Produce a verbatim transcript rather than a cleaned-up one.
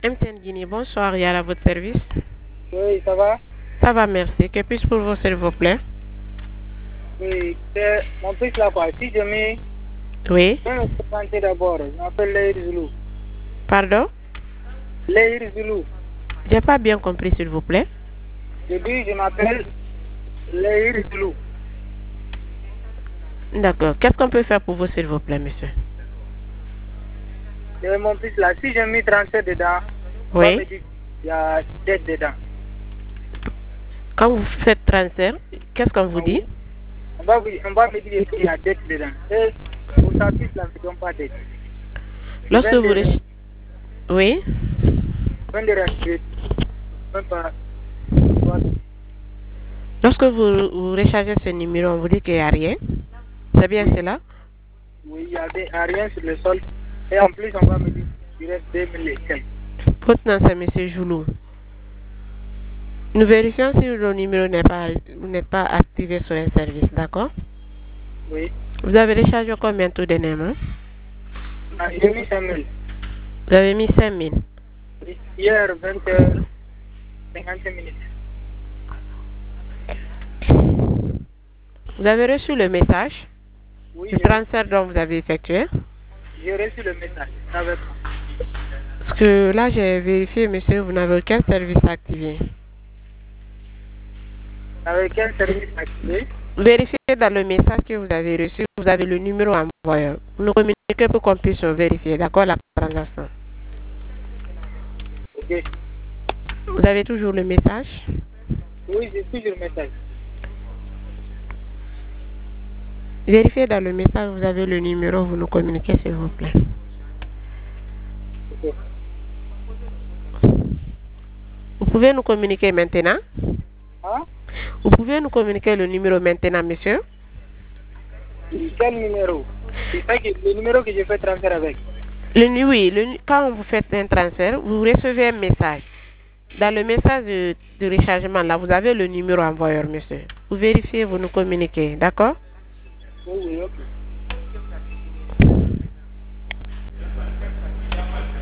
M T N Guinée, bonsoir, il y a à votre service. Oui, ça va? Ça va, merci. Que puis-je pour vous, s'il vous plaît? Oui, c'est mon fils là quoi. Si je mets. Oui. Je vais me présenter d'abord. Je m'appelle Leir Zulu. Pardon? Leir Zulu. J'ai pas bien compris, s'il vous plaît. Je dis, je m'appelle Leir Zulu. D'accord. Qu'est-ce qu'on peut faire pour vous, s'il vous plaît, monsieur? C'est mon fils là. Si je mets transfert dedans, on Oui. va me dire qu'il y a dette dedans. Quand vous faites transfert, qu'est-ce qu'on vous dit? On va, on va me dire qu'il y a dette dedans. Et pour sa fils là, ne donne pas dette. Lorsque vous... Rech... Oui. Même pas. Lorsque vous, vous rechargez ce numéro, on vous dit qu'il n'y a rien. C'est bien Oui. cela? Oui, il n'y a rien sur le sol. Et en plus, on va me dire qu'il reste deux mille cinq. Votre nom, c'est monsieur Joulou. Nous vérifions si le numéro n'est pas, n'est pas activé sur un service, d'accord? Oui. Vous avez rechargé combien tout dernièrement? Ah, j'ai mis cinq mille. Vous avez mis cinq mille. Hier, vingt heures cinquante minutes. Vous avez reçu le message? Oui. Le transfert dont vous avez effectué? J'ai reçu le message. Avec... Parce que là, j'ai vérifié, monsieur, vous n'avez aucun service activé. Avec quel service activé? Vérifiez dans le message que vous avez reçu, vous avez le numéro envoyé. Vous nous communiquez pour qu'on puisse vérifier, d'accord, la transaction. Ok. Vous avez toujours le message? Oui, j'ai toujours le message. Vérifiez dans le message, vous avez le numéro, vous nous communiquez, s'il vous plaît. Ok. Vous pouvez nous communiquer maintenant? Hein? Vous pouvez nous communiquer le numéro maintenant, monsieur? Quel numéro? C'est ça que, le numéro que je fais transfert avec. Le, oui, le, quand vous faites un transfert, vous recevez un message. Dans le message de, de rechargement, là, vous avez le numéro envoyeur, monsieur. Vous vérifiez, vous nous communiquez, d'accord? Oui, oui, ok.